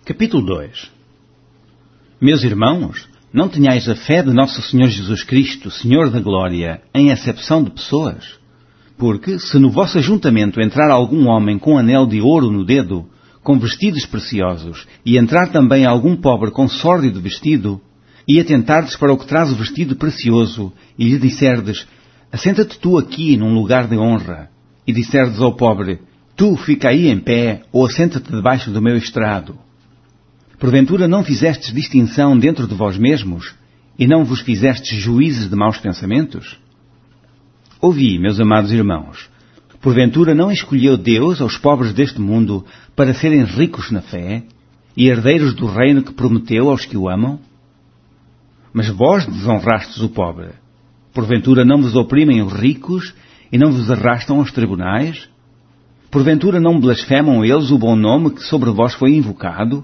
Capítulo 2. Meus irmãos, não tenhais a fé de nosso Senhor Jesus Cristo, Senhor da Glória, em acepção de pessoas? Porque, se no vosso ajuntamento entrar algum homem com anel de ouro no dedo, com vestidos preciosos, e entrar também algum pobre com sórdido vestido, e atentardes para o que traz o vestido precioso, e lhe disserdes, assenta-te tu aqui num lugar de honra, e disserdes ao pobre, tu fica aí em pé, ou assenta-te debaixo do meu estrado. Porventura não fizestes distinção dentro de vós mesmos, e não vos fizestes juízes de maus pensamentos? Ouvi, meus amados irmãos, porventura não escolheu Deus aos pobres deste mundo para serem ricos na fé, e herdeiros do reino que prometeu aos que o amam? Mas vós desonrastes o pobre. Porventura não vos oprimem os ricos, e não vos arrastam aos tribunais? Porventura não blasfemam eles o bom nome que sobre vós foi invocado?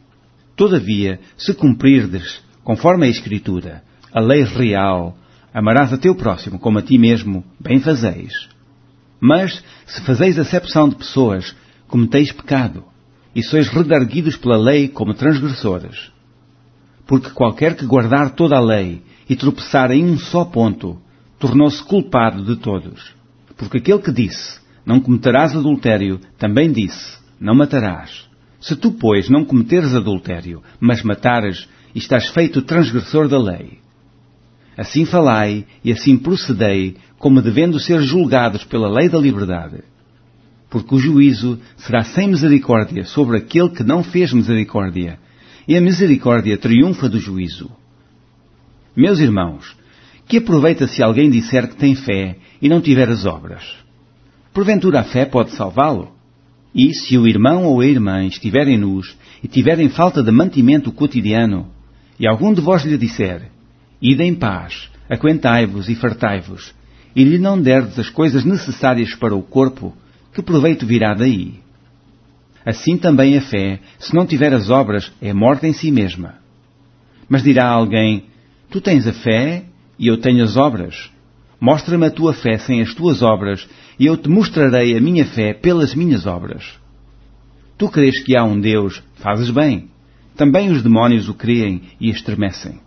Todavia, se cumprirdes, conforme a Escritura, a lei real, amarás a teu próximo como a ti mesmo, bem fazeis. Mas, se fazeis acepção de pessoas, cometeis pecado, e sois redarguidos pela lei como transgressores. Porque qualquer que guardar toda a lei e tropeçar em um só ponto, tornou-se culpado de todos. Porque aquele que disse, não cometerás adultério, também disse, não matarás. Se tu, pois, não cometeres adultério, mas matares, estás feito transgressor da lei. Assim falai e assim procedei, como devendo ser julgados pela lei da liberdade. Porque o juízo será sem misericórdia sobre aquele que não fez misericórdia, e a misericórdia triunfa do juízo. Meus irmãos, que aproveita se alguém disser que tem fé e não tiver as obras? Porventura a fé pode salvá-lo? E se o irmão ou a irmã estiverem nus e tiverem falta de mantimento cotidiano, e algum de vós lhe disser, ide em paz, aquentai-vos e fartai-vos, e lhe não derdes as coisas necessárias para o corpo, que proveito virá daí? Assim também a fé, se não tiver as obras, é morta em si mesma. Mas dirá alguém, tu tens a fé e eu tenho as obras. Mostra-me a tua fé sem as tuas obras, e eu te mostrarei a minha fé pelas minhas obras. Tu crês que há um Deus, fazes bem. Também os demónios o creem e estremecem.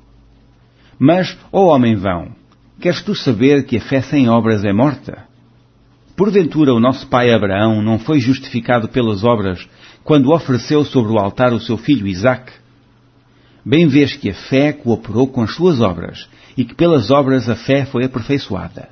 Mas, ó homem vão, queres tu saber que a fé sem obras é morta? Porventura o nosso pai Abraão não foi justificado pelas obras, quando ofereceu sobre o altar o seu filho Isaque? Bem vês que a fé cooperou com as suas obras, e que pelas obras a fé foi aperfeiçoada.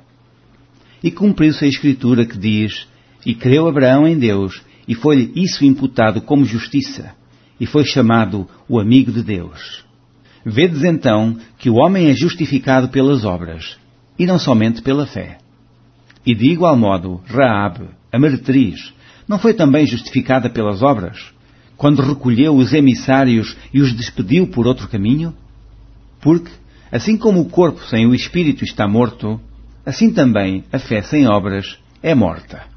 E cumpriu-se a Escritura que diz, e creu Abraão em Deus, e foi-lhe isso imputado como justiça, e foi chamado o amigo de Deus. Vedes então que o homem é justificado pelas obras, e não somente pela fé. E de igual modo, Raabe, a meretriz, não foi também justificada pelas obras, quando recolheu os emissários e os despediu por outro caminho? Porque, assim como o corpo sem o espírito está morto, assim também a fé sem obras é morta.